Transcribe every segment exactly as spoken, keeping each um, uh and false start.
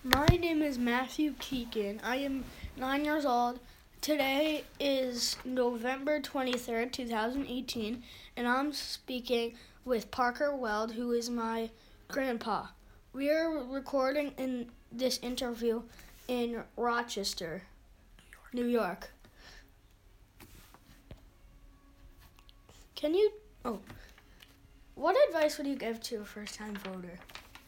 My name is Matthew Keegan. I am nine years old. Today is November twenty-third, twenty eighteen, and I'm speaking with Parker Weld, who is my grandpa. We are recording in this interview in Rochester, New York. Can you, oh, what advice would you give to a first-time voter?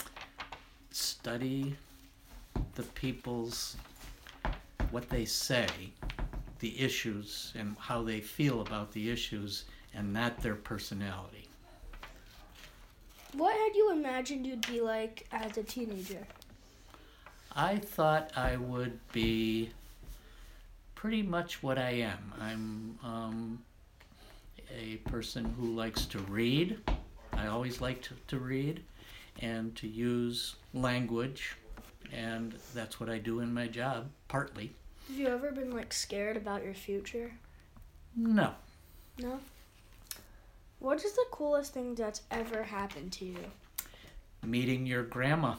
Study the people's, what they say, the issues, and how they feel about the issues, and not their personality. What had you imagined you'd be like as a teenager? I thought I would be pretty much what I am. I'm um, a person who likes to read. I always liked to read and to use language, and that's what I do in my job, partly. Have you ever been like scared about your future? No. No? What is the coolest thing that's ever happened to you? Meeting your grandma.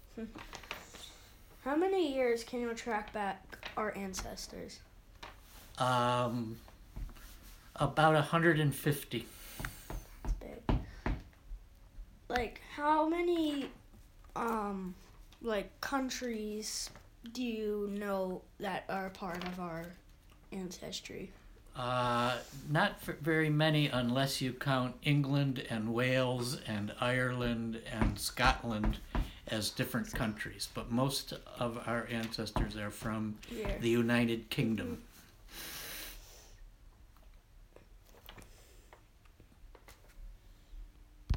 How many years can you track back our ancestors? Um, about one hundred fifty. That's big. Like, how many, um, like, countries do you know that are part of our ancestry? Uh, not f- very many unless you count England and Wales and Ireland and Scotland as different countries. But most of our ancestors are from Yeah. the United Kingdom.